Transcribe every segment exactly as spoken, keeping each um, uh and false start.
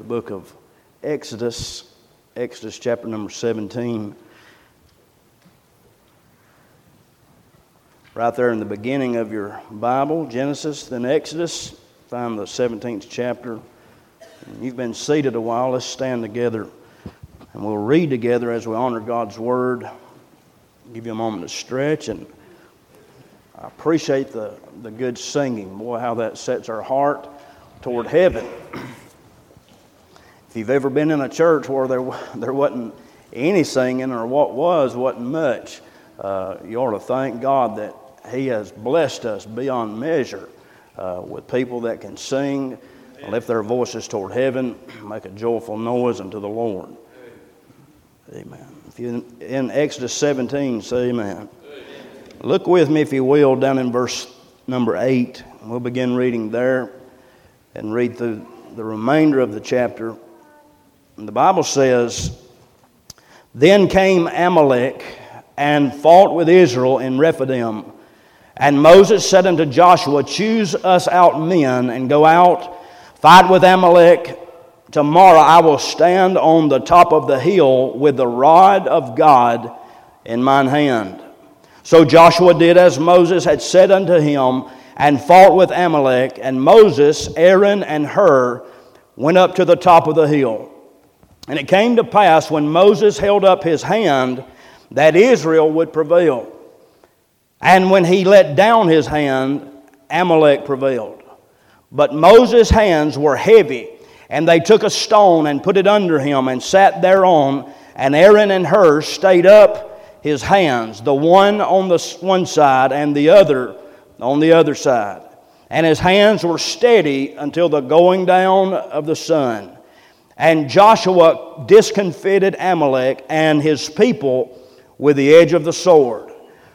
book of Exodus, Exodus chapter number seventeen. Right there in the beginning of your Bible, Genesis, then Exodus, find the seventeenth chapter. You've been seated a while. Let's stand together and we'll read together as we honor God's Word. Give you a moment to stretch, and I appreciate the, the good singing. Boy, how that sets our heart toward heaven. If you've ever been in a church where there there wasn't any singing, or what was wasn't much, uh, you ought to thank God that He has blessed us beyond measure uh, with people that can sing, lift their voices toward heaven, make a joyful noise unto the Lord. Amen. If you're in Exodus seventeen, say amen. Amen. Look with me, if you will, down in verse number eight. We'll begin reading there and read through the remainder of the chapter. And the Bible says, "Then came Amalek and fought with Israel in Rephidim. And Moses said unto Joshua, Choose us out men, and go out, fight with Amalek. Tomorrow I will stand on the top of the hill with the rod of God in mine hand. So Joshua did as Moses had said unto him, and fought with Amalek. And Moses, Aaron, and Hur went up to the top of the hill. And it came to pass, when Moses held up his hand, that Israel would prevail. And when he let down his hand, Amalek prevailed. But Moses' hands were heavy, and they took a stone and put it under him, and sat thereon. And Aaron and Hur stayed up his hands, the one on the one side and the other on the other side. And his hands were steady until the going down of the sun. And Joshua discomfited Amalek and his people with the edge of the sword."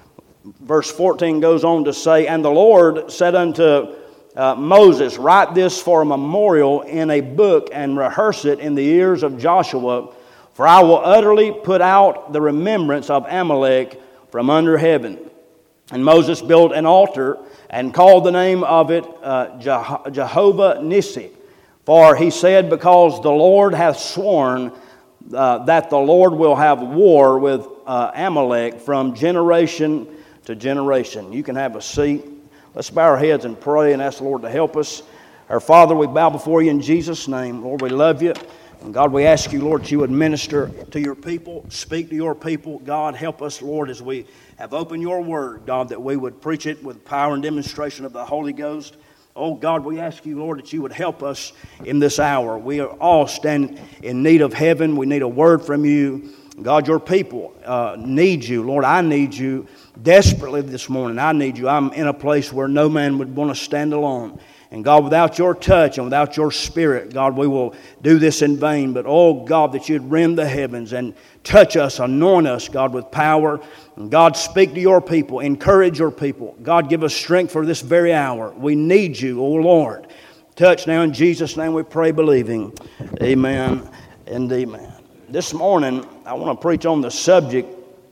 Verse fourteen goes on to say, "And the Lord said unto uh, Moses, Write this for a memorial in a book, and rehearse it in the ears of Joshua, for I will utterly put out the remembrance of Amalek from under heaven. And Moses built an altar and called the name of it uh, Jeho- Jehovah Nissi. For he said, Because the Lord hath sworn uh, that the Lord will have war with uh, Amalek from generation to generation." You can have a seat. Let's bow our heads and pray and ask the Lord to help us. Our Father, we bow before you in Jesus' name. Lord, we love you. And God, we ask you, Lord, that you would minister to your people, speak to your people. God, help us, Lord, as we have opened your word, God, that we would preach it with power and demonstration of the Holy Ghost. Oh, God, we ask you, Lord, that you would help us in this hour. We are all standing in need of heaven. We need a word from you. God, your people uh, need you. Lord, I need you desperately this morning. I need you. I'm in a place where no man would want to stand alone. And God, without your touch and without your spirit, God, we will do this in vain. But, oh, God, that you'd rend the heavens and touch us, anoint us, God, with power. And God, speak to your people. Encourage your people. God, give us strength for this very hour. We need you, oh, Lord. Touch now in Jesus' name we pray, believing. Amen and amen. This morning, I want to preach on the subject,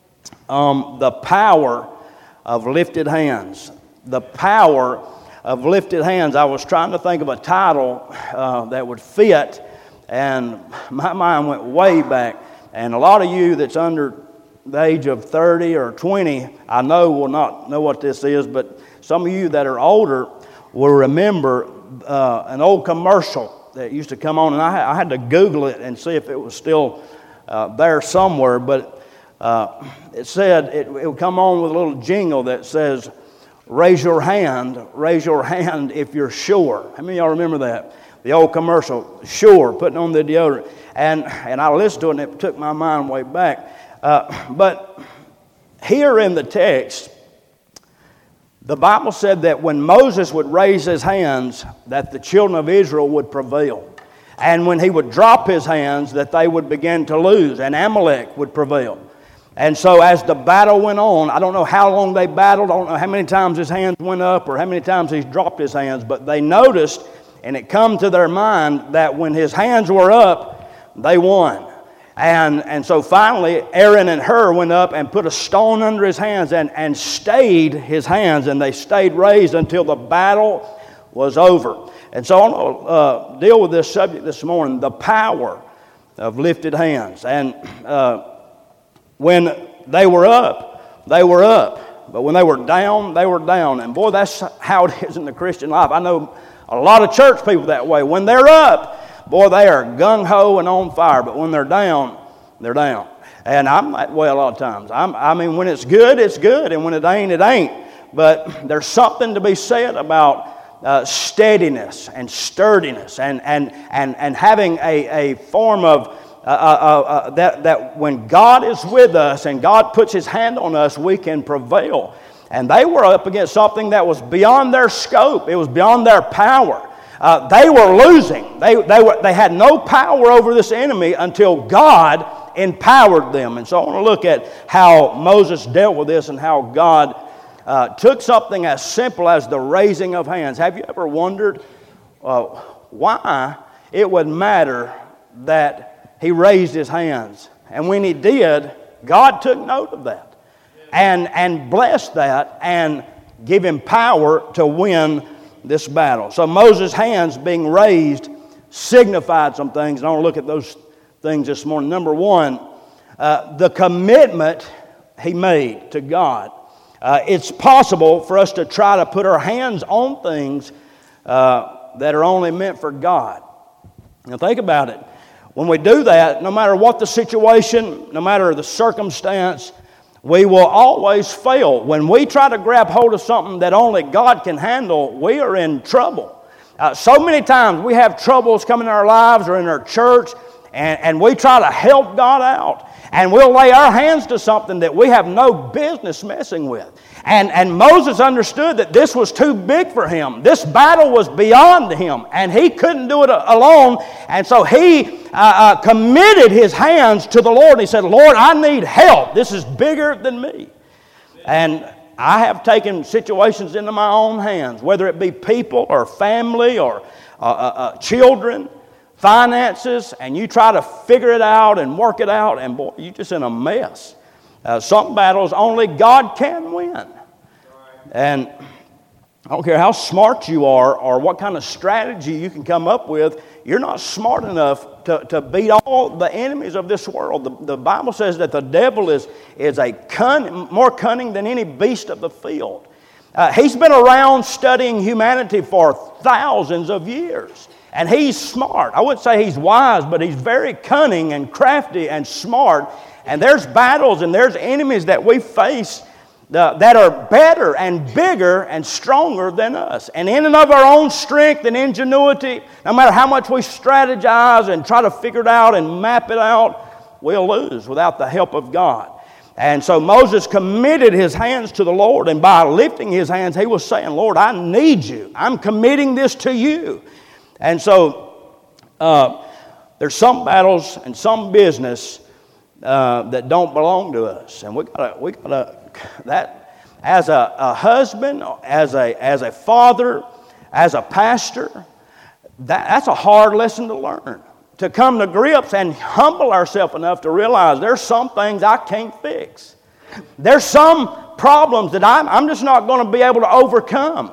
um, the power of lifted hands. The power of lifted hands. I was trying to think of a title uh, that would fit, and my mind went way back. And a lot of you that's under the age of thirty or twenty, I know will not know what this is, but some of you that are older will remember uh, an old commercial that used to come on, and I, I had to Google it and see if it was still uh, there somewhere, but uh, it said, it, it would come on with a little jingle that says, raise your hand, raise your hand if you're sure. How many of y'all remember that? The old commercial, sure, putting on the deodorant. And, and I listened to it, and it took my mind way back. Uh, but here in the text, the Bible said that when Moses would raise his hands, that the children of Israel would prevail. And when he would drop his hands, that they would begin to lose, and Amalek would prevail. And so as the battle went on, I don't know how long they battled, I don't know how many times his hands went up or how many times he dropped his hands, but they noticed, and it come to their mind, that when his hands were up, they won. And, and so finally, Aaron and Hur went up and put a stone under his hands and, and stayed his hands, and they stayed raised until the battle was over. And so I want to uh, deal with this subject this morning, the power of lifted hands. And uh, when they were up, they were up. But when they were down, they were down. And boy, that's how it is in the Christian life. I know a lot of church people that way. When they're up, boy, they are gung-ho and on fire. But when they're down, they're down. And I'm that way a lot of times. I'm, I mean, when it's good, it's good. And when it ain't, it ain't. But there's something to be said about uh, steadiness and sturdiness and, and, and, and having a, a form of uh, uh, uh, that, that when God is with us and God puts His hand on us, we can prevail. And they were up against something that was beyond their scope. It was beyond their power. Uh, they were losing. They, they, were, they had no power over this enemy until God empowered them. And so I want to look at how Moses dealt with this and how God uh, took something as simple as the raising of hands. Have you ever wondered uh, why it would matter that he raised his hands? And when he did, God took note of that and, and blessed that and gave him power to win this battle. So Moses' hands being raised signified some things. And I want to look at those things this morning. Number one, uh, the commitment he made to God. Uh, it's possible for us to try to put our hands on things uh, that are only meant for God. Now think about it. When we do that, no matter what the situation, no matter the circumstance, we will always fail. When we try to grab hold of something that only God can handle, we are in trouble. Uh, so many times we have troubles coming in our lives or in our church, and, and we try to help God out. And we'll lay our hands to something that we have no business messing with. And, and Moses understood that this was too big for him. This battle was beyond him, and he couldn't do it alone. And so he uh, uh, committed his hands to the Lord, and he said, Lord, I need help. This is bigger than me. And I have taken situations into my own hands, whether it be people or family or uh, uh, uh, children, finances, and you try to figure it out and work it out, and boy, you're just in a mess. Uh, some battles only God can win. And I don't care how smart you are or what kind of strategy you can come up with, you're not smart enough to, to beat all the enemies of this world. The, the Bible says that the devil is, is a cunning, more cunning than any beast of the field. Uh, he's been around studying humanity for thousands of years. And he's smart. I wouldn't say he's wise, but he's very cunning and crafty and smart. And there's battles and there's enemies that we face uh, that are better and bigger and stronger than us. And in and of our own strength and ingenuity, no matter how much we strategize and try to figure it out and map it out, we'll lose without the help of God. And so Moses committed his hands to the Lord. And by lifting his hands, he was saying, Lord, I need you. I'm committing this to you. And so uh, there's some battles and some business uh, that don't belong to us, and we gotta we gotta that as a, a husband, as a as a father, as a pastor, that that's a hard lesson to learn. To come to grips and humble ourselves enough to realize there's some things I can't fix. There's some problems that I'm I'm just not going to be able to overcome.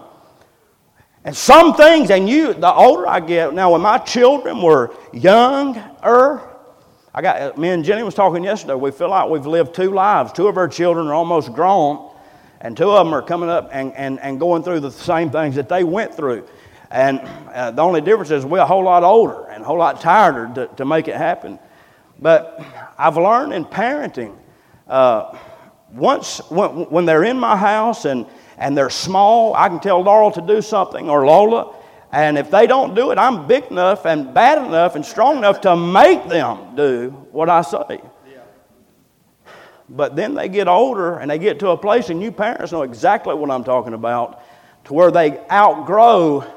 And some things, and you, the older I get, now when my children were younger, I got, me and Jenny was talking yesterday, we feel like we've lived two lives. Two of our children are almost grown, and two of them are coming up and, and, and going through the same things that they went through. And uh, the only difference is we're a whole lot older and a whole lot tireder to, to make it happen. But I've learned in parenting, uh, once when, when they're in my house and and they're small, I can tell Laurel to do something or Lola, and if they don't do it, I'm big enough and bad enough and strong enough to make them do what I say. Yeah. But then they get older and they get to a place, and you parents know exactly what I'm talking about, to where they outgrow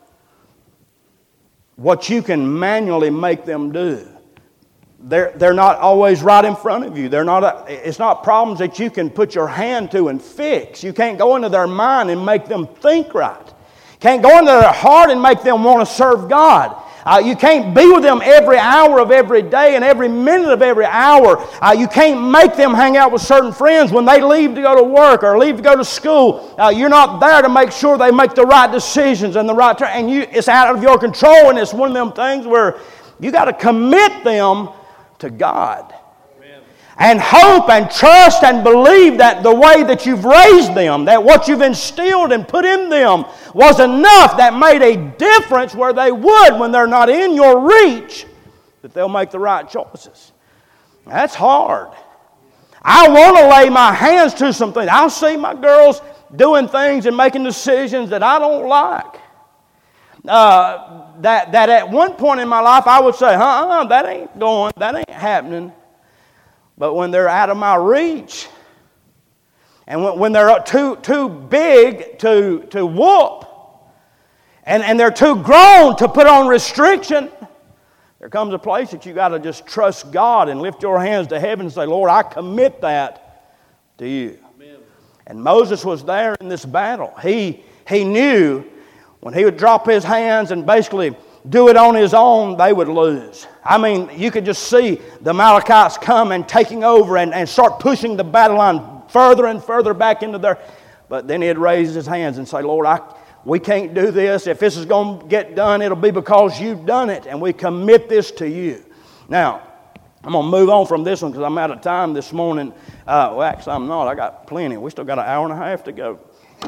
what you can manually make them do. They're, they're not always right in front of you. They're not a, it's not problems that you can put your hand to and fix. You can't go into their mind and make them think right. Can't go into their heart and make them want to serve God. Uh, you can't be with them every hour of every day and every minute of every hour. Uh, you can't make them hang out with certain friends when they leave to go to work or leave to go to school. Uh, you're not there to make sure they make the right decisions and the right turn. And you, it's out of your control, and it's one of them things where you got to commit them to God. And hope and trust and believe that the way that you've raised them, that what you've instilled and put in them was enough that made a difference where they would, when they're not in your reach, that they'll make the right choices. That's hard. I want to lay my hands to some things. I'll see my girls doing things and making decisions that I don't like. Uh, that, that at one point in my life I would say, uh-uh, that ain't going, that ain't happening. But when they're out of my reach, and when, when they're too, too big to, to whoop, and, and they're too grown to put on restriction, there comes a place that you got to just trust God and lift your hands to heaven and say, Lord, I commit that to you. Amen. And Moses was there in this battle. He, he knew when he would drop his hands and basically do it on his own, they would lose. I mean, you could just see the Amalekites come and taking over and, and start pushing the battle line further and further back into their... But then he'd raise his hands and say, Lord, I, we can't do this. If this is going to get done, it'll be because you've done it, and we commit this to you. Now, I'm going to move on from this one because I'm out of time this morning. Uh, well, actually, I'm not. I got plenty. We still got an hour and a half to go.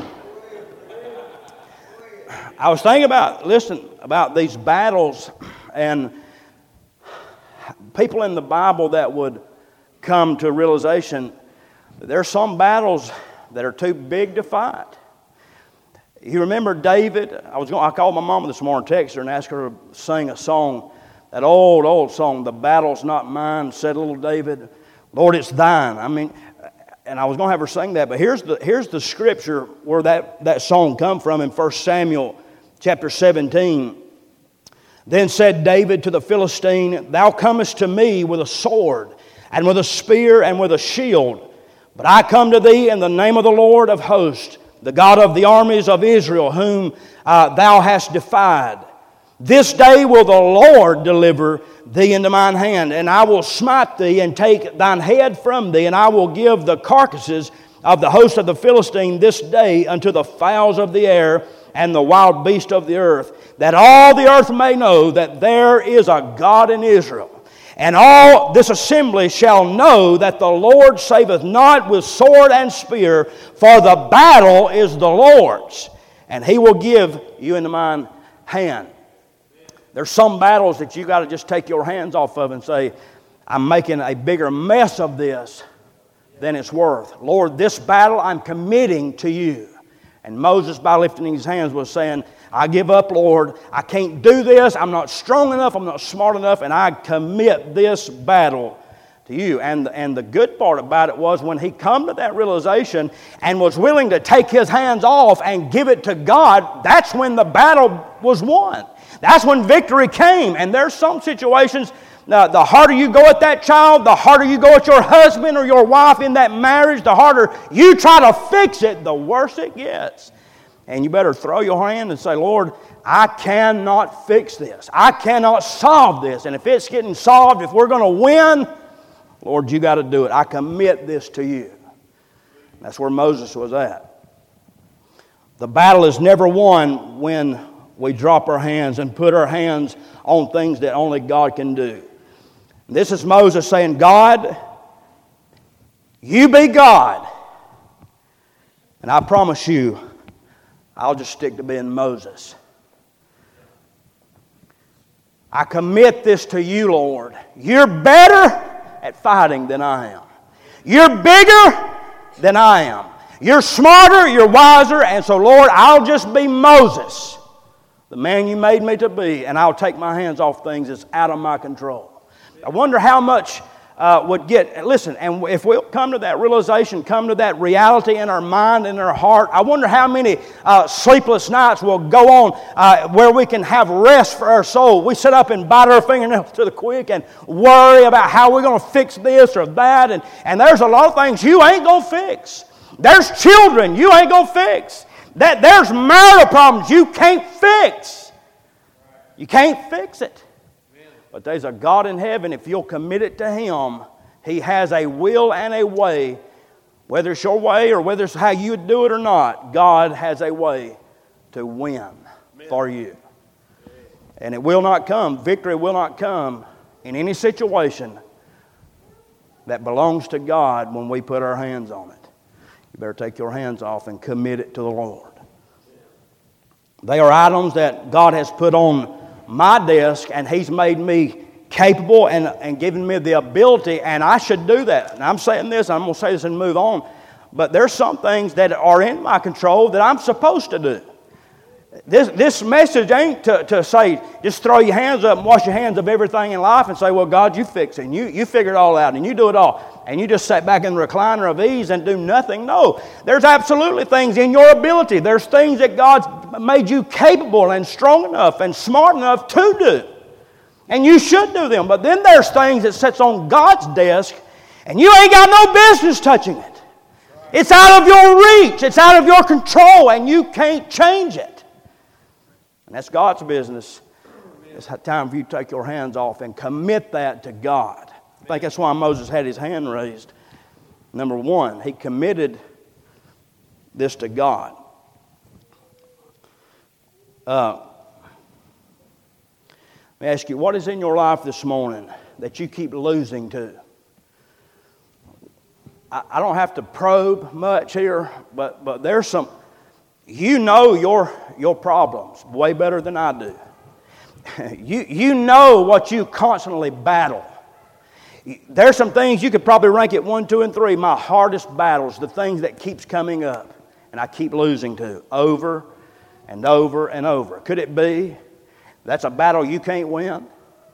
I was thinking about, listen, about these battles and people in the Bible that would come to a realization that there are some battles that are too big to fight. You remember David? I was going. I called my mom this morning, text her, and asked her to sing a song, that old, old song, "The battle's not mine," said little David. Lord, it's thine. I mean, and I was going to have her sing that, but here's the here's the scripture where that, that song come from in First Samuel chapter seventeen. Then said David to the Philistine, Thou comest to me with a sword, and with a spear, and with a shield. But I come to thee in the name of the Lord of hosts, the God of the armies of Israel, whom uh, thou hast defied. This day will the Lord deliver thee into mine hand, and I will smite thee and take thine head from thee, and I will give the carcasses of the host of the Philistine this day unto the fowls of the air and the wild beast of the earth, that all the earth may know that there is a God in Israel. And all this assembly shall know that the Lord saveth not with sword and spear, for the battle is the Lord's, and He will give you into mine hand. There's some battles that you got to just take your hands off of and say, I'm making a bigger mess of this than it's worth. Lord, this battle I'm committing to you. And Moses, by lifting his hands, was saying, I give up, Lord. I can't do this. I'm not strong enough. I'm not smart enough. And I commit this battle to you. And, and the good part about it was when he come to that realization and was willing to take his hands off and give it to God, that's when the battle was won. That's when victory came. And there's some situations, uh, the harder you go at that child, the harder you go at your husband or your wife in that marriage, the harder you try to fix it, the worse it gets. And you better throw your hand and say, Lord, I cannot fix this. I cannot solve this. And if it's getting solved, if we're going to win, Lord, you got to do it. I commit this to you. That's where Moses was at. The battle is never won when we drop our hands and put our hands on things that only God can do. This is Moses saying, God, you be God. And I promise you, I'll just stick to being Moses. I commit this to you, Lord. You're better at fighting than I am. You're bigger than I am. You're smarter, you're wiser, and so, Lord, I'll just be Moses, the man you made me to be, and I'll take my hands off things that's out of my control. I wonder how much uh, would get, listen, and if we'll come to that realization, come to that reality in our mind and our heart, I wonder how many uh, sleepless nights will go on uh, where we can have rest for our soul. We sit up and bite our fingernails to the quick and worry about how we're going to fix this or that, and, and there's a lot of things you ain't going to fix. There's children you ain't going to fix. That there's marital problems you can't fix. You can't fix it. But there's a God in heaven, if you'll commit it to Him, He has a will and a way. Whether it's your way or whether it's how you would do it or not, God has a way to win Amen. For you. And it will not come, victory will not come in any situation that belongs to God when we put our hands on it. You better take your hands off and commit it to the Lord. They are items that God has put on my desk, and He's made me capable and, and given me the ability, and I should do that. And I'm saying this, I'm going to say this and move on, but there's some things that are in my control that I'm supposed to do. This, this message ain't to, to say, just throw your hands up and wash your hands of everything in life and say, well, God, you fix it, and you, you figure it all out, and you do it all, and you just sit back in the recliner of ease and do nothing. No, there's absolutely things in your ability. There's things that God's made you capable and strong enough and smart enough to do. And you should do them. But then there's things that sits on God's desk, and you ain't got no business touching it. It's out of your reach. It's out of your control, and you can't change it. And that's God's business. It's time for you to take your hands off and commit that to God. I think that's why Moses had his hand raised. Number one, he committed this to God. Uh, let me ask you, what is in your life this morning that you keep losing to? I, I don't have to probe much here, but, but there's some... You know your, your problems way better than I do. you, you know what you constantly battle. There's some things you could probably rank at one, two, and three. My hardest battles, the things that keeps coming up and I keep losing to over and over and over. Could it be that's a battle you can't win?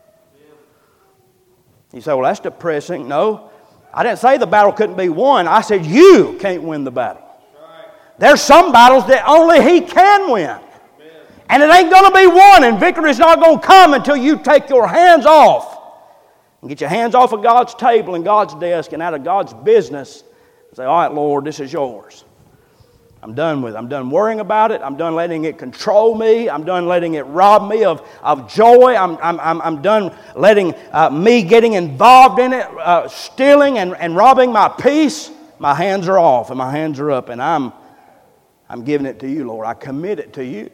You say, well, that's depressing. No, I didn't say the battle couldn't be won. I said you can't win the battle. There's some battles that only He can win. Amen. And it ain't going to be won, and victory is not going to come until you take your hands off and get your hands off of God's table and God's desk and out of God's business and say, all right, Lord, this is yours. I'm done with it. I'm done worrying about it. I'm done letting it control me. I'm done letting it rob me of, of joy. I'm, I'm, I'm, I'm done letting uh, me getting involved in it, uh, stealing and, and robbing my peace. My hands are off and my hands are up, and I'm I'm giving it to you, Lord. I commit it to you.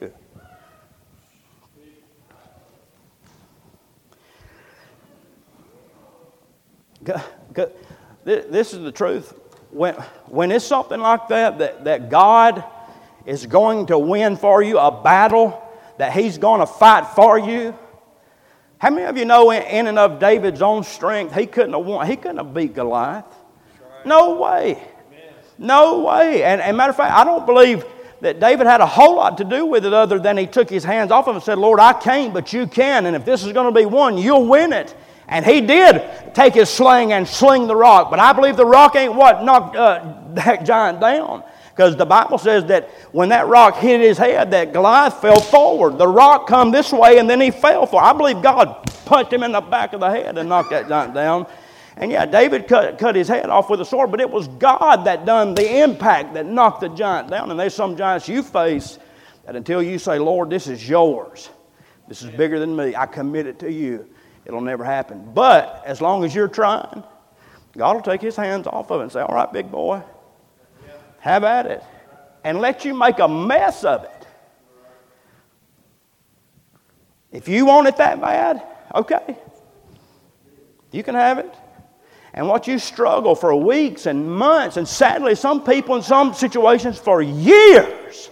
This is the truth. When, when it's something like that, that, that God is going to win for you, a battle that He's going to fight for you. How many of you know in, in and of David's own strength, he couldn't have won, he couldn't have beat Goliath? No way. No way. And, and matter of fact, I don't believe that David had a whole lot to do with it other than he took his hands off him and said, Lord, I can't, but you can. And if this is going to be one, you'll win it. And he did take his sling and sling the rock. But I believe the rock ain't what knocked uh, that giant down. Because the Bible says that when that rock hit his head, that Goliath fell forward. The rock come this way and then he fell forward. I believe God punched him in the back of the head and knocked that giant down. And yeah, David cut, cut his head off with a sword, but it was God that done the impact that knocked the giant down. And there's some giants you face that until you say, Lord, this is yours. This is bigger than me. I commit it to you. It'll never happen. But as long as you're trying, God will take His hands off of it and say, all right, big boy, have at it. And let you make a mess of it. If you want it that bad, okay. You can have it. And watch you struggle for weeks and months, and sadly, some people in some situations for years.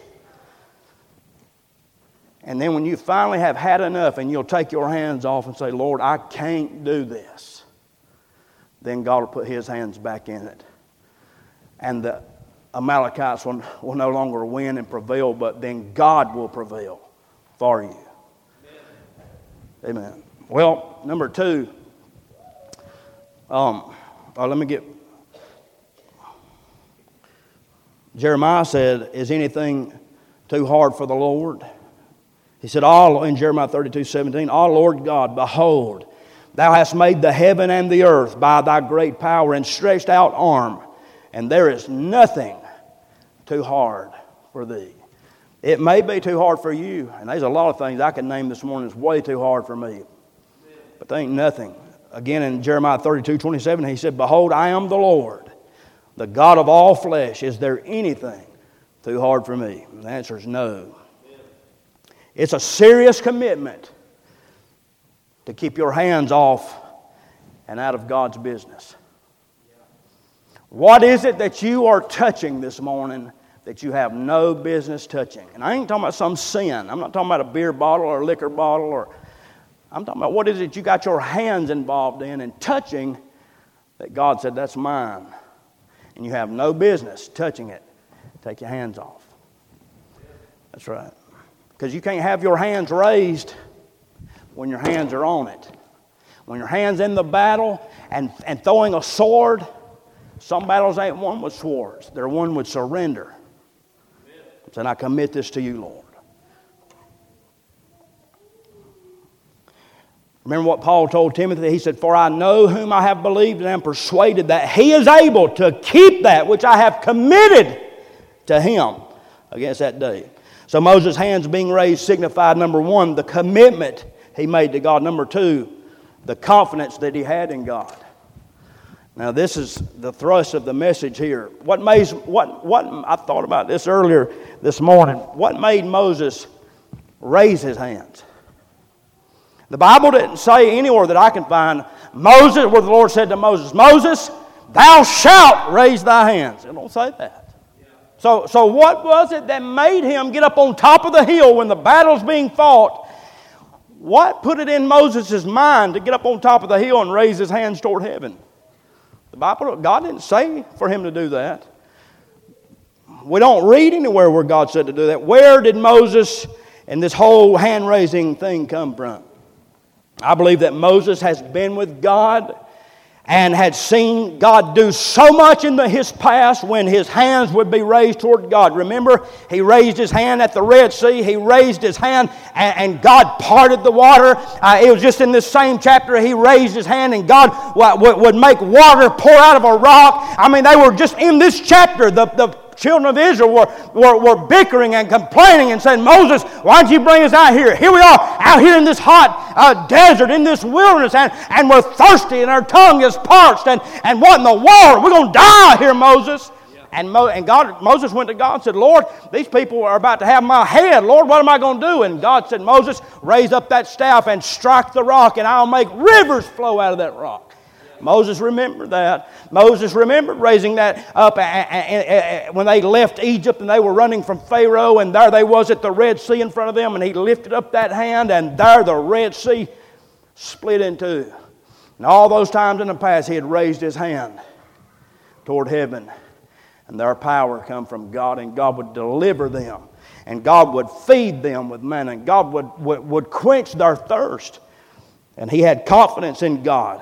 And then when you finally have had enough and you'll take your hands off and say, Lord, I can't do this, then God will put His hands back in it. And the Amalekites will, will no longer win and prevail, but then God will prevail for you. Amen. Amen. Well, number two, Um, oh, let me get. Jeremiah said, is anything too hard for the Lord? He said, all in Jeremiah thirty-two seventeen, oh Lord God, behold, Thou hast made the heaven and the earth by Thy great power and stretched out arm, and there is nothing too hard for Thee. It may be too hard for you, and there's a lot of things I could name this morning that's way too hard for me. But there ain't nothing. Again, in Jeremiah thirty-two twenty-seven, he said, "Behold, I am the Lord, the God of all flesh. Is there anything too hard for me?" And the answer is no. It's a serious commitment to keep your hands off and out of God's business. What is it that you are touching this morning that you have no business touching? And I ain't talking about some sin. I'm not talking about a beer bottle or a liquor bottle. or I'm talking about what is it you got your hands involved in and touching that God said, that's mine. And you have no business touching it. Take your hands off. That's right. Because you can't have your hands raised when your hands are on it. When your hand's in the battle and, and throwing a sword, some battles ain't won with swords. They're won with surrender. And I commit this to you, Lord. Remember what Paul told Timothy? He said, "For I know whom I have believed and am persuaded that he is able to keep that which I have committed to him against that day." So Moses' hands being raised signified, number one, the commitment he made to God. Number two, the confidence that he had in God. Now this is the thrust of the message here. What made, what, what, I thought about this earlier this morning. What made Moses raise his hands? The Bible didn't say anywhere that I can find Moses, where the Lord said to Moses, "Moses, thou shalt raise thy hands." It don't say that. So, so what was it that made him get up on top of the hill when the battle's being fought? What put it in Moses' mind to get up on top of the hill and raise his hands toward heaven? The Bible, God didn't say for him to do that. We don't read anywhere where God said to do that. Where did Moses and this whole hand-raising thing come from? I believe that Moses has been with God and had seen God do so much in the, his past when his hands would be raised toward God. Remember, he raised his hand at the Red Sea. He raised his hand and, and God parted the water. Uh, it was just in this same chapter he raised his hand and God w- w- would make water pour out of a rock. I mean, they were just in this chapter. The, the children of Israel were, were, were bickering and complaining and saying, "Moses, why don't you bring us out here? Here we are, out here in this hot uh, desert, in this wilderness, and, and we're thirsty and our tongue is parched, and, and what in the world? We're going to die here, Moses." Yeah. And, Mo, and God, Moses went to God and said, "Lord, these people are about to have my head. Lord, what am I going to do?" And God said, "Moses, raise up that staff and strike the rock, and I'll make rivers flow out of that rock." Moses remembered that. Moses remembered raising that up when they left Egypt and they were running from Pharaoh, and there they was at the Red Sea in front of them, and he lifted up that hand, and there the Red Sea split in two. And all those times in the past he had raised his hand toward heaven, and their power come from God, and God would deliver them, and God would feed them with manna, and God would, would, would quench their thirst. And he had confidence in God.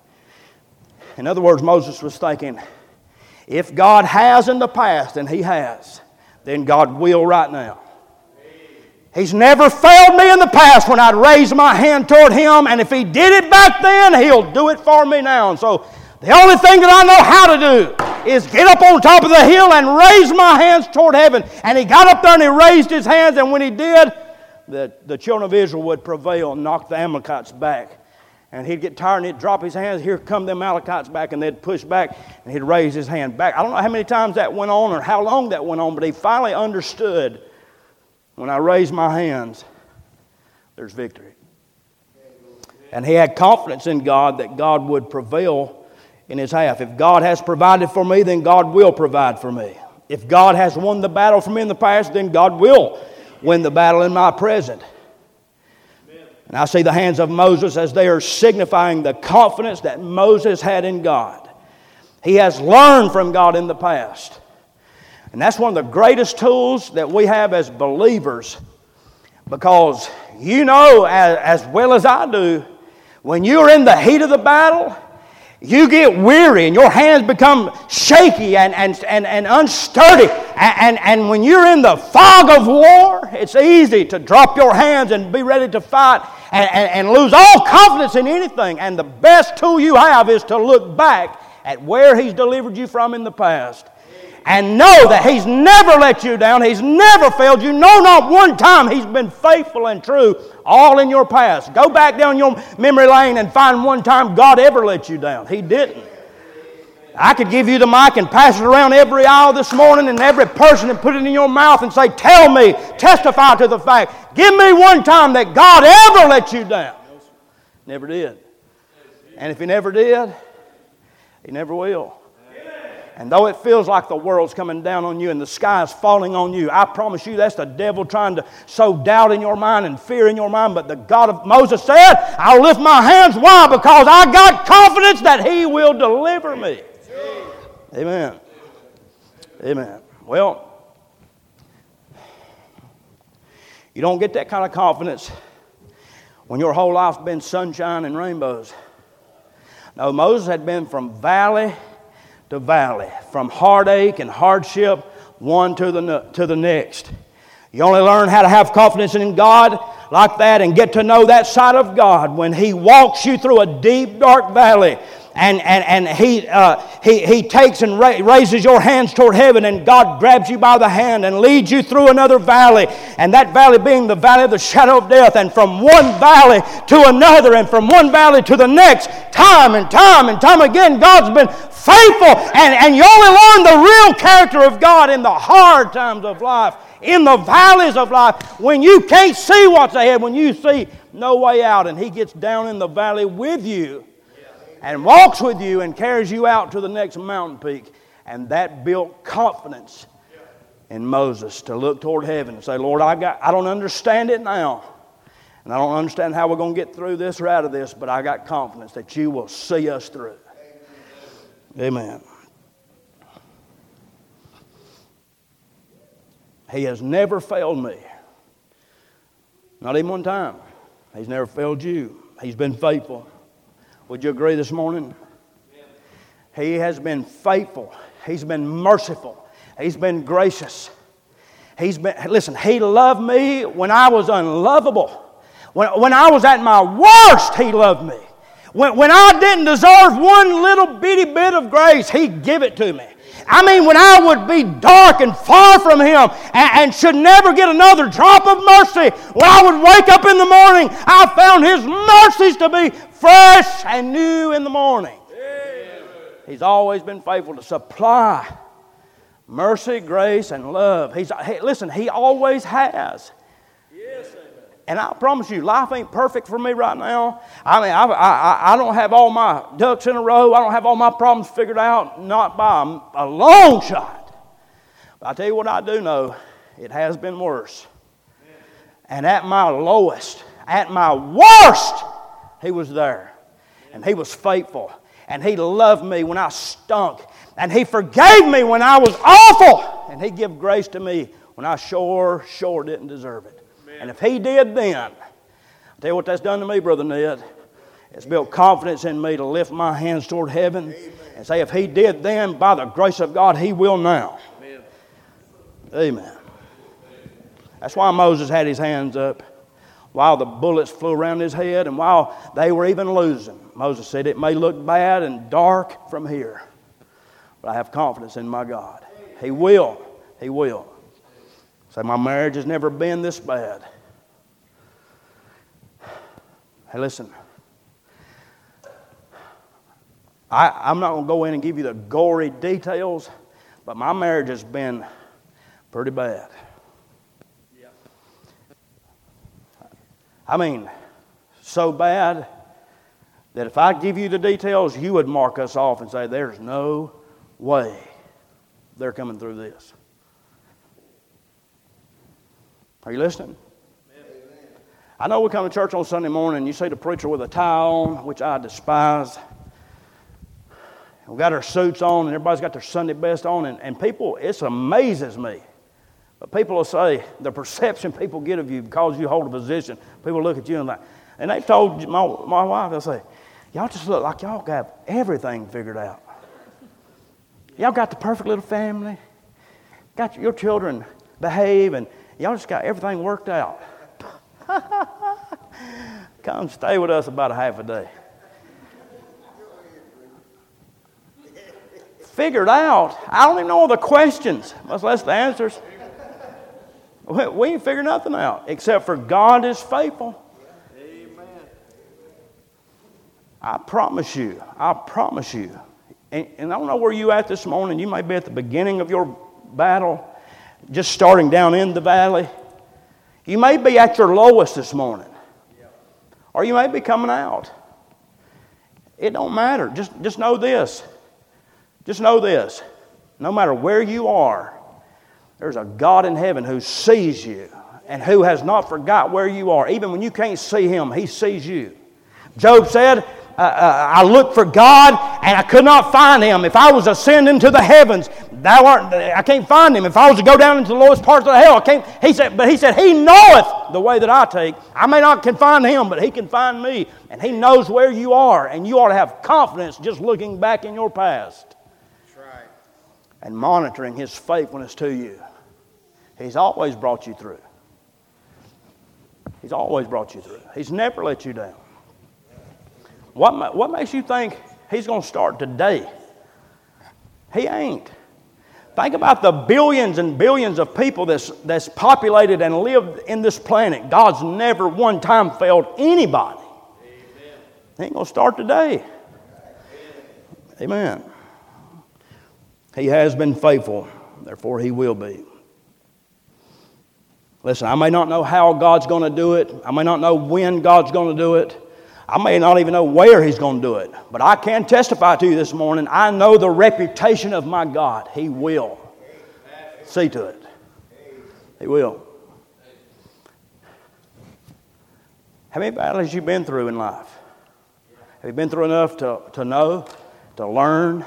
In other words, Moses was thinking, if God has in the past, and he has, then God will right now. He's never failed me in the past when I'd raised my hand toward him, and if he did it back then, he'll do it for me now. And so the only thing that I know how to do is get up on top of the hill and raise my hands toward heaven. And he got up there and he raised his hands, and when he did, the, the children of Israel would prevail and knock the Amalekites back. And he'd get tired and he'd drop his hands. Here come the Amalekites back, and they'd push back and he'd raise his hand back. I don't know how many times that went on or how long that went on, but he finally understood, when I raise my hands, there's victory. And he had confidence in God that God would prevail in his half. If God has provided for me, then God will provide for me. If God has won the battle for me in the past, then God will win the battle in my present. And I see the hands of Moses as they are signifying the confidence that Moses had in God. He has learned from God in the past. And that's one of the greatest tools that we have as believers, because you know as, as well as I do, when you're in the heat of the battle, you get weary and your hands become shaky and, and, and, and unsturdy. And, and, and when you're in the fog of war, it's easy to drop your hands and be ready to fight and, and, and lose all confidence in anything. And the best tool you have is to look back at where he's delivered you from in the past and know that He's never let you down. He's never failed you. No, not one time. He's been faithful and true all in your past. Go back down your memory lane and find one time God ever let you down. He didn't. I could give you the mic and pass it around every aisle this morning and every person and put it in your mouth and say, tell me, testify to the fact. Give me one time that God ever let you down. Never did. And if He never did, He never will. And though it feels like the world's coming down on you and the sky's falling on you, I promise you that's the devil trying to sow doubt in your mind and fear in your mind. But the God of Moses said, I'll lift my hands. Why? Because I got confidence that He will deliver me. Amen. Amen. Well, you don't get that kind of confidence when your whole life's been sunshine and rainbows. No, Moses had been from valley to valley, from heartache and hardship, one to the, to the next. You only learn how to have confidence in God like that and get to know that side of God when He walks you through a deep, dark valley. And, and, and he, uh, he, he takes and ra- raises your hands toward heaven, and God grabs you by the hand and leads you through another valley. And that valley being the valley of the shadow of death. And from one valley to another, and from one valley to the next, time and time and time again, God's been faithful. And, and you only learn the real character of God in the hard times of life, in the valleys of life, when you can't see what's ahead, when you see no way out. And He gets down in the valley with you and walks with you and carries you out to the next mountain peak. And that built confidence in Moses to look toward heaven and say, Lord, I got, I don't understand it now. And I don't understand how we're going to get through this or out of this, but I got confidence that You will see us through. Amen. He has never failed me. Not even one time. He's never failed you. He's been faithful. Would you agree this morning? He has been faithful. He's been merciful. He's been gracious. He's been, listen, He loved me when I was unlovable. When, when I was at my worst, He loved me. When, when I didn't deserve one little bitty bit of grace, He'd give it to me. I mean, when I would be dark and far from Him and, and should never get another drop of mercy, when I would wake up in the morning, I found His mercies to be fresh and new in the morning. Amen. He's always been faithful to supply mercy, grace, and love. He's, he, listen, He always has. Yes, amen. And I promise you, life ain't perfect for me right now. I mean, I, I, I don't have all my ducks in a row. I don't have all my problems figured out, not by a long shot. But I tell you what I do know, it has been worse. And at my lowest, at my worst, He was there. And He was faithful. And He loved me when I stunk. And He forgave me when I was awful. And He gave grace to me when I sure, sure didn't deserve it. Amen. And if He did then, I'll tell you what that's done to me, Brother Ned. It's built confidence in me to lift my hands toward heaven. Amen. And say, if He did then, by the grace of God, He will now. Amen. Amen. That's why Moses had his hands up while the bullets flew around his head and while they were even losing. Moses said, it may look bad and dark from here, but I have confidence in my God. He will. He will. Say, my marriage has never been this bad. Hey, listen. I, I'm not going to go in and give you the gory details, but my marriage has been pretty bad. I mean, so bad that if I give you the details, you would mark us off and say, there's no way they're coming through this. Are you listening? Amen. I know we come to church on Sunday morning and you see the preacher with a tie on, which I despise. We got our suits on and everybody's got their Sunday best on, and, and people, it amazes me. But people will say, the perception people get of you because you hold a position, people look at you and like, and they've told my, my wife, they'll say, y'all just look like y'all got everything figured out. Y'all got the perfect little family, got your children behave, and y'all just got everything worked out. Come stay with us about a half a day. figured out. I don't even know all the questions, much less the answers. We, we ain't figured nothing out except for God is faithful. Amen. I promise you, I promise you. And, and I don't know where you at this morning. You may be at the beginning of your battle, just starting down in the valley. You may be at your lowest this morning. Or you may be coming out. It don't matter. Just, just know this. Just know this. No matter where you are, there's a God in heaven who sees you and who has not forgot where you are. Even when you can't see Him, He sees you. Job said, uh, uh, I looked for God and I could not find Him. If I was ascending to the heavens, thou art, I can't find Him. If I was to go down into the lowest parts of the hell, I can't. He said, but He said, He knoweth the way that I take. I may not can find Him, but He can find me. And He knows where you are. And you ought to have confidence just looking back in your past. That's right. And monitoring His faithfulness to you. He's always brought you through. He's always brought you through. He's never let you down. What, what makes you think He's going to start today? He ain't. Think about the billions and billions of people that's, that's populated and lived in this planet. God's never one time failed anybody. Amen. He ain't going to start today. Amen. He has been faithful, therefore He will be. Listen, I may not know how God's going to do it. I may not know when God's going to do it. I may not even know where He's going to do it. But I can testify to you this morning, I know the reputation of my God. He will see to it. He will. How many battles have you been through in life? Have you been through enough to, to know, to learn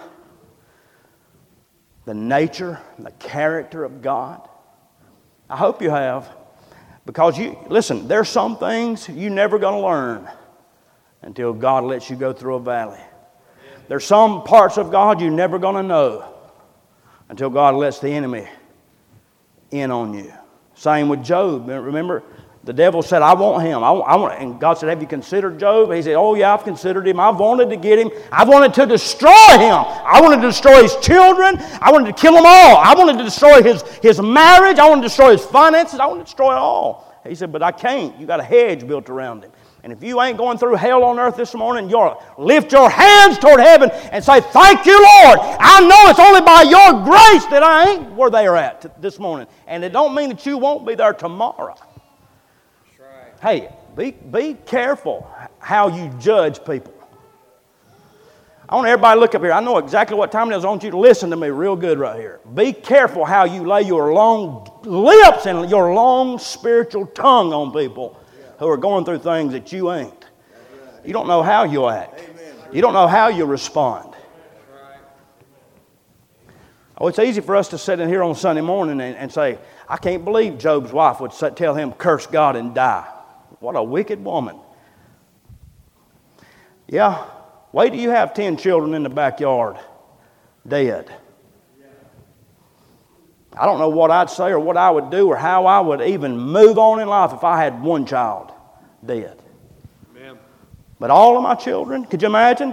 the nature, the character of God? I hope you have. Because you, listen, there's some things you're never going to learn until God lets you go through a valley. There's some parts of God you're never going to know until God lets the enemy in on you. Same with Job. Remember, the devil said, I want him. I want, I want, and God said, have you considered Job? He said, oh yeah, I've considered him. I've wanted to get him. I wanted to destroy him. I wanted to destroy his children. I wanted to kill them all. I wanted to destroy his, his marriage. I wanted to destroy his finances. I wanted to destroy it all. He said, but I can't. You got a hedge built around him. And if you ain't going through hell on earth this morning, you ought to lift your hands toward heaven and say, thank you, Lord. I know it's only by your grace that I ain't where they are at t- this morning. And it don't mean that you won't be there tomorrow. That's right. Hey, be, be careful how you judge people. I want everybody to look up here. I know exactly what time it is. I want you to listen to me real good right here. Be careful how you lay your long lips and your long spiritual tongue on people who are going through things that you ain't. You don't know how you'll act. You don't know how you'll respond. Oh, it's easy for us to sit in here on Sunday morning and, and say, I can't believe Job's wife would say, tell him, curse God and die. What a wicked woman. Yeah, wait till you have ten children in the backyard dead. I don't know what I'd say or what I would do or how I would even move on in life if I had one child dead. Amen. But all of my children, could you imagine?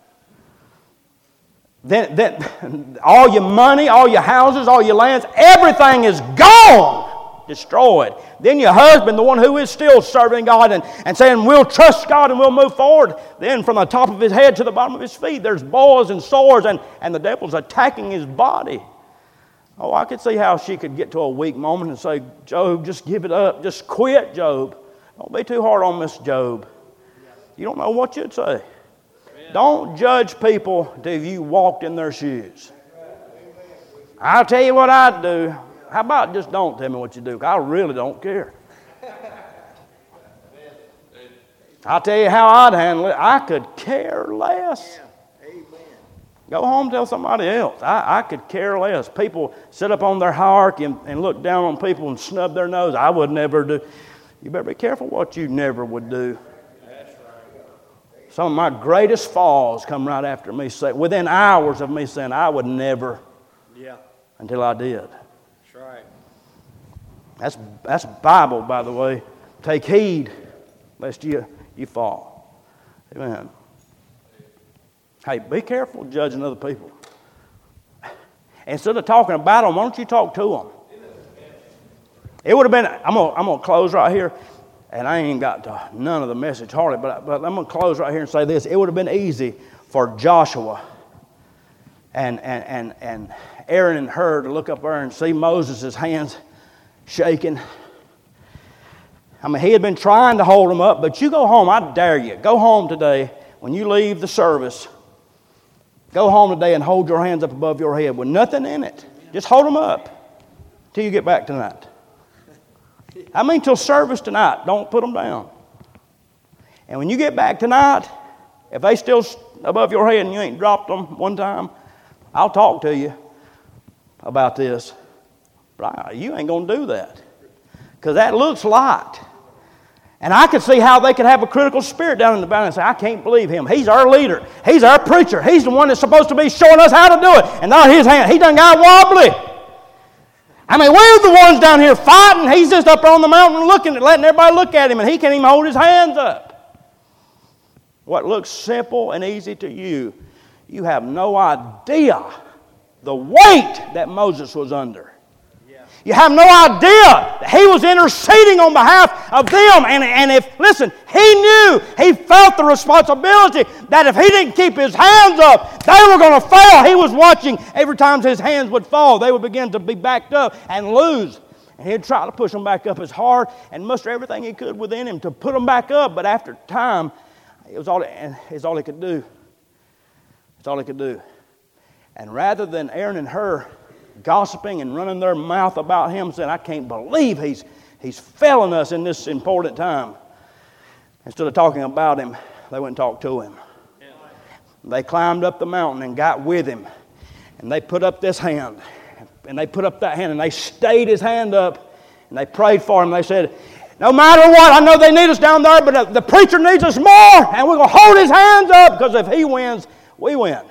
Then, then all your money, all your houses, all your lands, everything is gone, destroyed. Then your husband, the one who is still serving God and, and saying, we'll trust God and we'll move forward. Then from the top of his head to the bottom of his feet, there's boils and sores and, and the devil's attacking his body. Oh, I could see how she could get to a weak moment and say, Job, just give it up. Just quit, Job. Don't be too hard on Miss Job. You don't know what you'd say. Amen. Don't judge people till you walked in their shoes. I'll tell you what I'd do. How about just don't tell me what you do? I really don't care. I'll tell you how I'd handle it. I could care less. Go home, tell somebody else. I, I could care less. People sit up on their hierarchy and, and look down on people and snub their nose. I would never do. You better be careful what you never would do. Some of my greatest falls come right after me saying, within hours of me saying, I would never, yeah, until I did. That's right. That's that's Bible, by the way. Take heed lest you you fall. Amen. Hey, be careful judging other people. Instead of talking about them, why don't you talk to them? It would have been, I'm going I'm to close right here, and I ain't even got to none of the message hardly, but, but I'm going to close right here and say this. It would have been easy for Joshua and, and, and, and Aaron and Hur to look up there and see Moses' hands shaking. I mean, he had been trying to hold them up, but you go home, I dare you, go home today when you leave the service. Go home today and hold your hands up above your head with nothing in it. Just hold them up till you get back tonight. I mean, till service tonight. Don't put them down. And when you get back tonight, if they still above your head and you ain't dropped them one time, I'll talk to you about this. But I, you ain't going to do that. Because that looks light. And I could see how they could have a critical spirit down in the valley and say, I can't believe him. He's our leader. He's our preacher. He's the one that's supposed to be showing us how to do it. And not his hand. He done got wobbly. I mean, we're the ones down here fighting. He's just up on the mountain looking, letting everybody look at him, and he can't even hold his hands up. What looks simple and easy to you, you have no idea the weight that Moses was under. You have no idea that he was interceding on behalf of them. And, and if, listen, he knew, he felt the responsibility that if he didn't keep his hands up, they were going to fail. He was watching every time his hands would fall, they would begin to be backed up and lose. And he'd try to push them back up as hard and muster everything he could within him to put them back up. But after time, it was all, it was all he could do. It's all he could do. And rather than Aaron and Hur gossiping and running their mouth about him, saying, I can't believe he's, he's failing us in this important time. Instead of talking about him, they went and talked to him. Yeah. They climbed up the mountain and got with him. And they put up this hand. And they put up that hand and they stayed his hand up. And they prayed for him. They said, no matter what, I know they need us down there, but the preacher needs us more. And we're going to hold his hands up because if he wins, we win.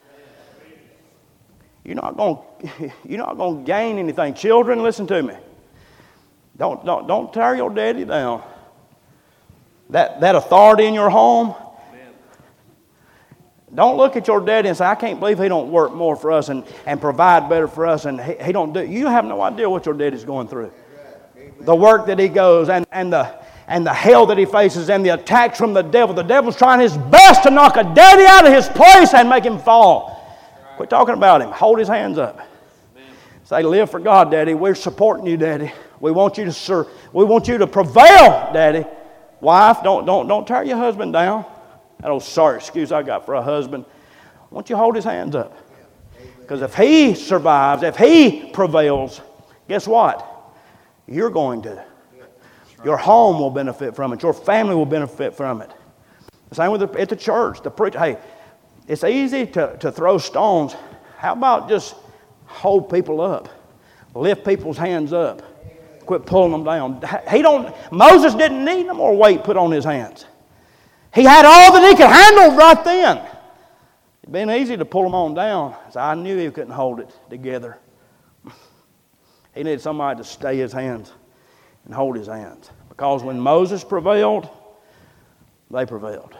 You're not going you're not going to gain anything. Children, listen to me. Don't, don't, don't tear your daddy down. That, that authority in your home, amen. Don't look at your daddy and say, I can't believe he don't work more for us and, and provide better for us. And he, he don't do. You have no idea what your daddy's going through. Amen. The work that he goes and, and, the, and the hell that he faces and the attacks from the devil. The devil's trying his best to knock a daddy out of his place and make him fall. Quit talking about him. Hold his hands up. Amen. Say, live for God, Daddy. We're supporting you, Daddy. We want you to sir, we want you to prevail, Daddy. Wife, don't don't don't tear your husband down. That old sorry excuse I got for a husband. I want you to hold his hands up. Because if he survives, if he prevails, guess what? You're going to. Your home will benefit from it. Your family will benefit from it. The same with the, at the church. The preacher, hey, it's easy to, to throw stones. How about just hold people up? Lift people's hands up. Quit pulling them down. He don't. Moses didn't need no more weight put on his hands. He had all that he could handle right then. It'd been easy to pull them on down. So I knew he couldn't hold it together. He needed somebody to stay his hands and hold his hands. Because when Moses prevailed, they prevailed.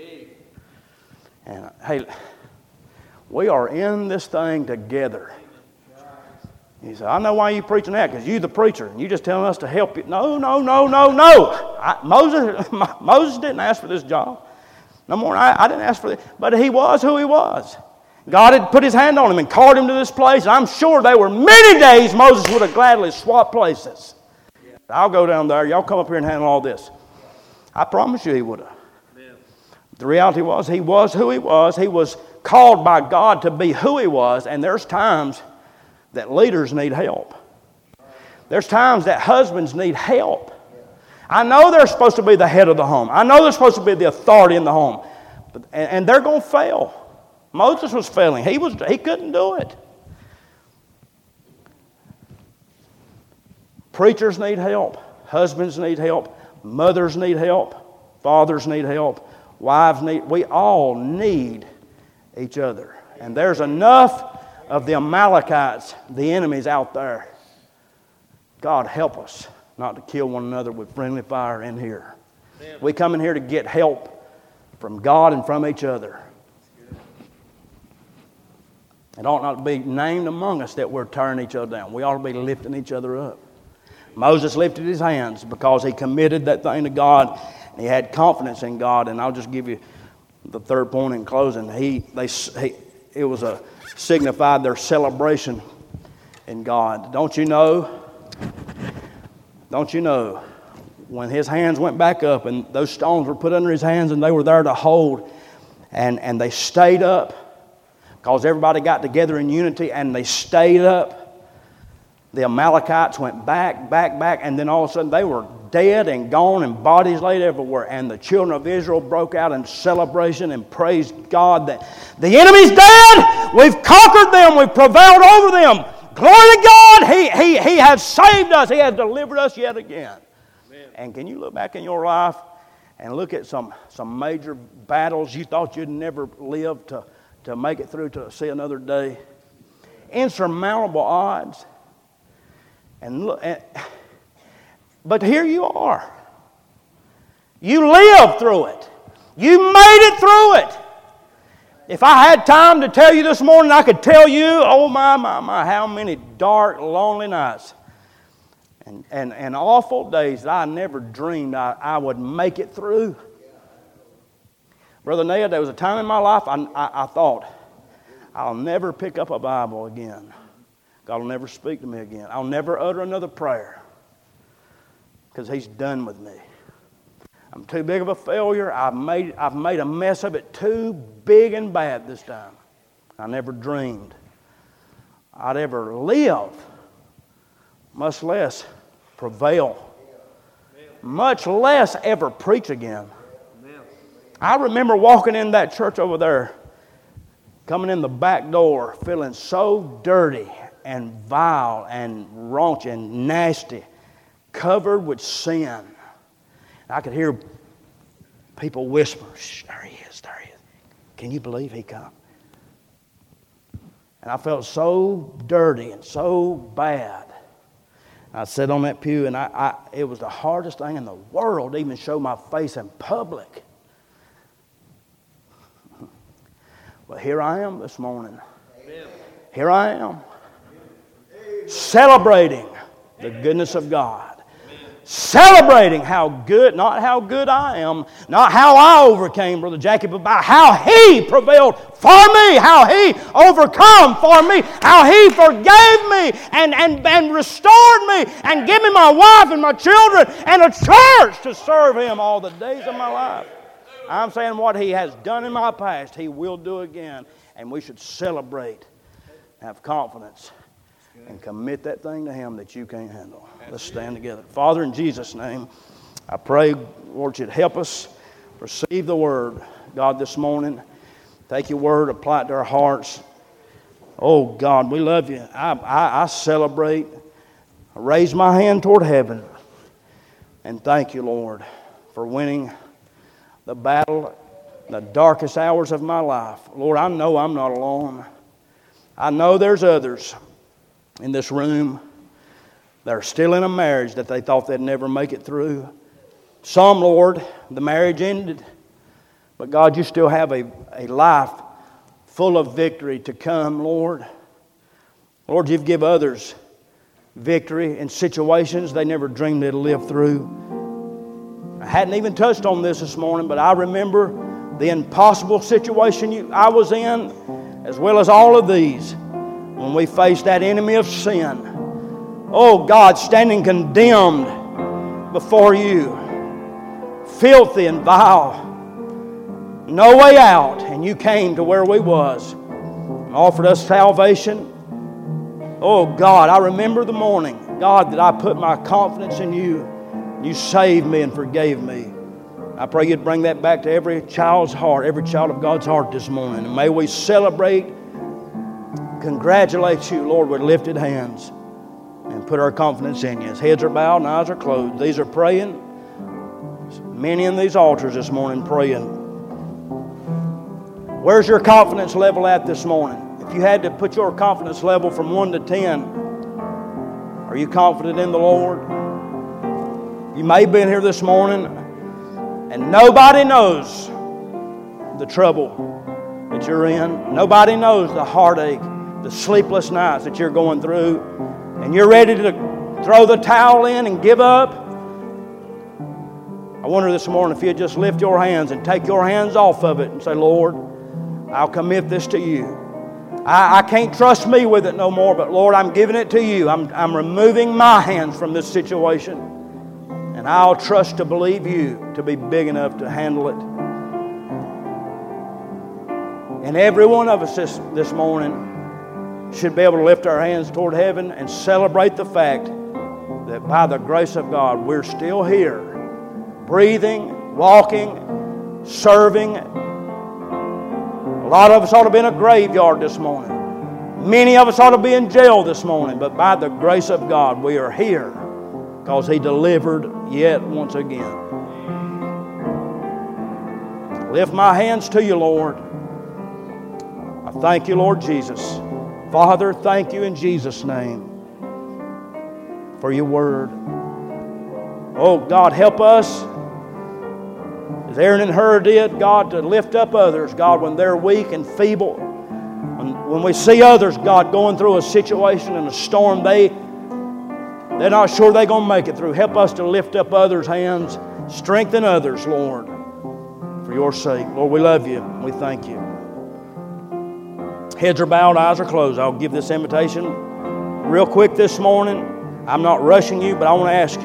And hey, we are in this thing together. He said, I know why you're preaching that, because you're the preacher, and you're just telling us to help you. No, no, no, no, no. I, Moses, Moses didn't ask for this job. No more. I, I didn't ask for it. But he was who he was. God had put his hand on him and called him to this place. And I'm sure there were many days Moses would have gladly swapped places. I'll go down there. Y'all come up here and handle all this. I promise you he would have. The reality was he was who he was. He was called by God to be who he was. And there's times that leaders need help. There's times that husbands need help. I know they're supposed to be the head of the home. I know they're supposed to be the authority in the home. But, and, and they're going to fail. Moses was failing. He, was, he couldn't do it. Preachers need help. Husbands need help. Mothers need help. Fathers need help. Wives need, we all need each other. And there's enough of the Amalekites, the enemies out there. God help us not to kill one another with friendly fire in here. Amen. We come in here to get help from God and from each other. It ought not to be named among us that we're tearing each other down. We ought to be lifting each other up. Moses lifted his hands because he committed that thing to God. And he had confidence in God. And I'll just give you the third point in closing. He, they, he, it was a signified their celebration in God. Don't you know? Don't you know? When his hands went back up and those stones were put under his hands and they were there to hold, and, and they stayed up because everybody got together in unity and they stayed up. The Amalekites went back, back, back, and then all of a sudden they were dead and gone and bodies laid everywhere. And the children of Israel broke out in celebration and praised God that the enemy's dead. We've conquered them. We've prevailed over them. Glory to God. He, he, he has saved us. He has delivered us yet again. Amen. And can you look back in your life and look at some, some major battles you thought you'd never live to, to make it through to see another day? Insurmountable odds. And look, but here you are. You lived through it. You made it through it. If I had time to tell you this morning, I could tell you, oh my, my, my, how many dark, lonely nights and, and, and awful days that I never dreamed I, I would make it through. Brother Ned, there was a time in my life I, I, I thought, I'll never pick up a Bible again. God will never speak to me again. I'll never utter another prayer because He's done with me. I'm too big of a failure. I've made, I've made a mess of it too big and bad this time. I never dreamed I'd ever live, much less prevail, much less ever preach again. I remember walking in that church over there, coming in the back door, feeling so dirty and vile and raunchy and nasty, covered with sin. I could hear people whisper, "Shh, there he is, there he is. Can you believe he come?" And I felt so dirty and so bad. I sat on that pew, and I, I, it was the hardest thing in the world to even show my face in public. But here I am this morning. Amen. Here I am, celebrating the goodness of God. Celebrating how good, not how good I am, not how I overcame, Brother Jackie, but about how He prevailed for me, how He overcome for me, how He forgave me and, and, and restored me and gave me my wife and my children and a church to serve Him all the days of my life. I'm saying what He has done in my past, He will do again, and we should celebrate, have confidence, and commit that thing to Him that you can't handle. Let's stand together. Father, in Jesus' name, I pray, Lord, you'd help us receive the Word, God, this morning. Take your Word, apply it to our hearts. Oh, God, we love you. I, I, I celebrate. I raise my hand toward heaven. And thank you, Lord, for winning the battle, the darkest hours of my life. Lord, I know I'm not alone. I know there's others in this room that are still in a marriage that they thought they'd never make it through. Some, Lord, the marriage ended. But God, you still have a, a life full of victory to come, Lord. Lord, you've given others victory in situations they never dreamed they'd live through. I hadn't even touched on this this morning, but I remember the impossible situation you, I was in, as well as all of these, when we faced that enemy of sin. Oh, God, standing condemned before you, filthy and vile, no way out, and you came to where we was and offered us salvation. Oh, God, I remember the morning, God, that I put my confidence in you. You saved me and forgave me. I pray you'd bring that back to every child's heart, every child of God's heart this morning. And may we celebrate, congratulate you, Lord, with lifted hands and put our confidence in you. As heads are bowed and eyes are closed, these are praying. Many in these altars this morning praying. Where's your confidence level at this morning? If you had to put your confidence level from one to ten, are you confident in the Lord? You may have been here this morning and nobody knows the trouble that you're in. Nobody knows the heartache the sleepless nights that you're going through, and you're ready to throw the towel in and give up, I wonder this morning if you'd just lift your hands and take your hands off of it and say, Lord, I'll commit this to you. I, I can't trust me with it no more, but Lord, I'm giving it to you. I'm, I'm removing my hands from this situation, and I'll trust to believe you to be big enough to handle it. And every one of us this, this morning should be able to lift our hands toward heaven and celebrate the fact that by the grace of God, we're still here, breathing, walking, serving. A lot of us ought to be in a graveyard this morning. Many of us ought to be in jail this morning. But by the grace of God, we are here because He delivered yet once again. Lift my hands to you, Lord. I thank you, Lord Jesus. Father, thank you in Jesus' name for your word. Oh, God, help us, as Aaron and Hur did, God, to lift up others, God, when they're weak and feeble. When, when we see others, God, going through a situation and a storm, they, they're not sure they're going to make it through. Help us to lift up others' hands, strengthen others, Lord, for your sake. Lord, we love you. We thank you. Heads are bowed, eyes are closed. I'll give this invitation real quick this morning. I'm not rushing you, but I want to ask you.